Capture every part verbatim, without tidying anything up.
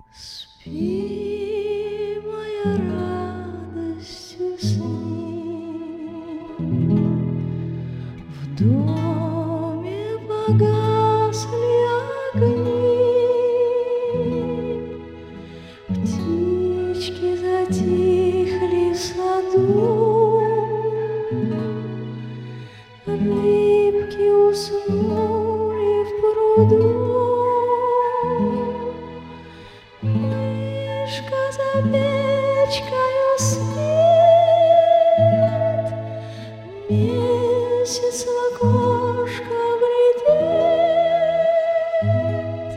Спи, моя радость, усни. В доме погасли огни, птички затихли в саду, рыбки уснули в пруду. Мышка за печкою спит, месяц в окошко глядит.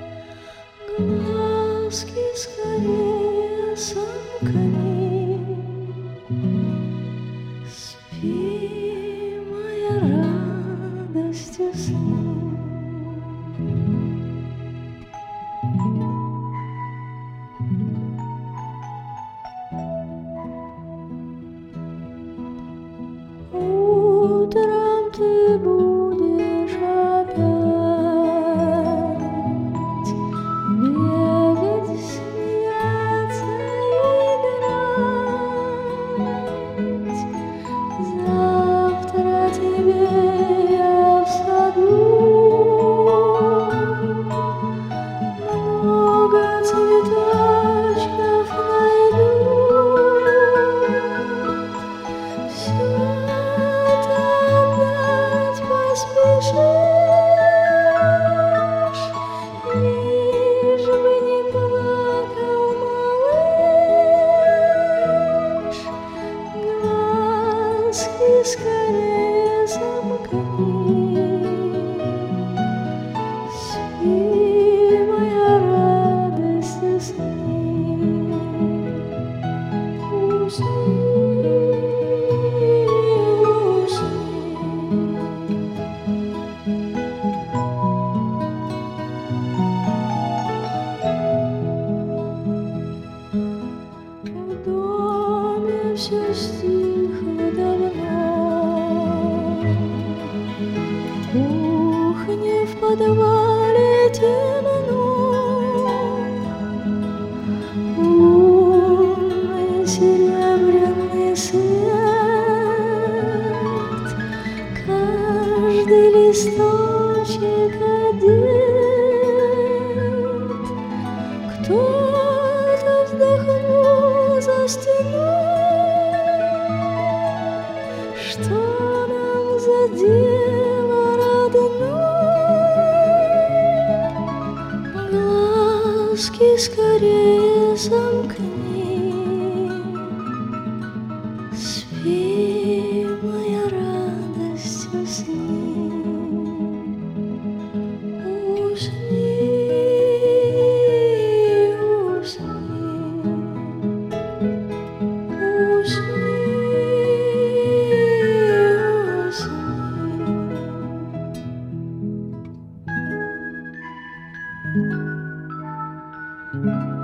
Глазки скорее сомкни. Спи, моя радость, усни. Утром ты будешь опять бегать, смеяться, играть. Завтра тебе я в саду много цветочков найду. Всё поспешишь, лишь бы не плакал малыш. Глазки скорее замкни. Спи, моя радость, усни. Усни. В доме все стихло давно, в кухне, в подвале темно. Лунный серебряный свет каждый листочек одет. Кто-то вздохнул за стеной. Что нам за дело, родной? Глазки скорее замкни. Спи, моя радость, усни. Усни. Thank you.